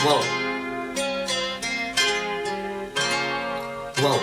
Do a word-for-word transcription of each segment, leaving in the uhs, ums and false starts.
Whoa. Whoa.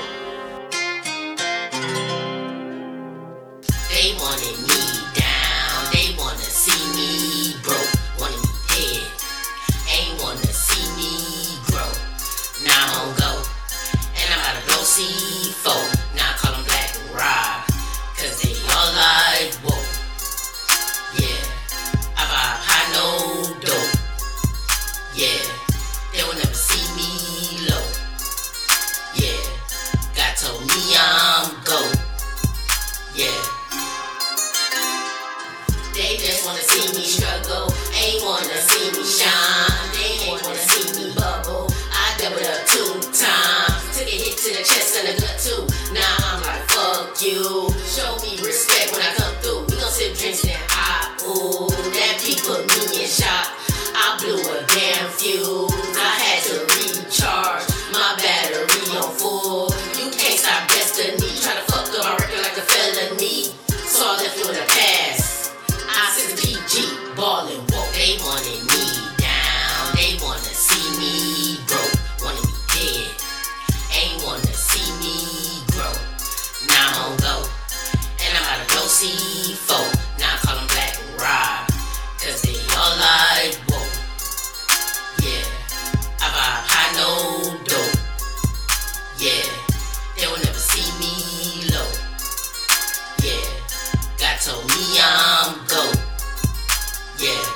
They wanted me down, they wanna see me broke, wanted me dead, ain't wanna see me grow. Now I'm on go, and I'm about to go see folk. Now I call them Black and Rob, cause they all like, whoa. Yeah, I vibe high, no dope. Yeah, they will never see me low. Yeah, God told me I'm go. Yeah, they just wanna see me struggle, ain't wanna see me shine. They ain't wanna see me bubble. I doubled up two times, took a hit to the chest and the gut too. Now I'm like, fuck you. Show me respect when I come through. We gon' sip drinks then I, ooh, that P put me in shock. I blew a damn fuse. I had to recharge my battery on full. You can't stop destiny. Try to fuck up my record like a felony. So I left you in the past. I said to P G, ballin', whoa. They wanted me down. They wanna see me broke. Wanted me dead. Ain't wanna see me grow. Now I'm on go. And I'm about to go see folk. Now I call them Black and Rob, cause they all like, whoa. Yeah, I vibe high, no dope. Yeah, they will never see me low. Yeah, God told me I'm go. Yeah,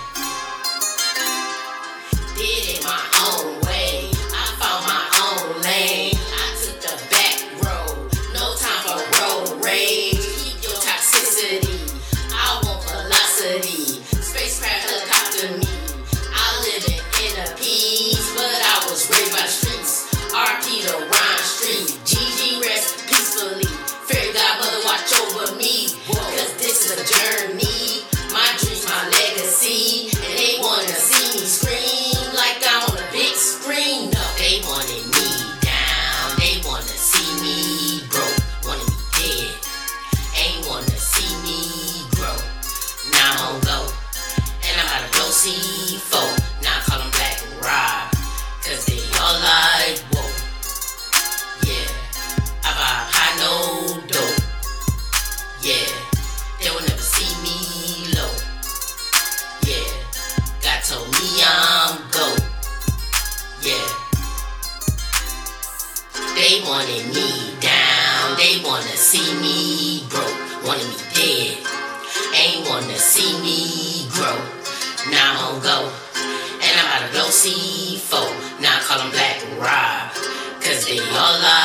did it my own way. I found my own lane. I took the back road. No time for road rage. Keep your toxicity. I want velocity. Spacecraft helicopter me. I live in inner peace, but I was raised by the streets. R P to Rhyme Street. G G rest peacefully. Fairy godmother watch over me. Cause this is a journey. My dreams, my legacy. And they wanna see me scream like I'm on a big screen. No, they wanted me down. They wanna see me broke. Wanted me dead. Ain't wanna see me grow. Now I'm on go. And I'm about to go see folk. Now I call them Black and Rob, cause they all like, whoa. Yeah, I vibe high, no dope. Yeah, they will never see me low. Yeah, God told me I'm go. Yeah, they wanted me down. They wanna see me broke. Wanted me dead. Ain't wanna see me grow. Now I'm on go. And I'm about to go see folk. Now I call them Black and Rob, cause they all like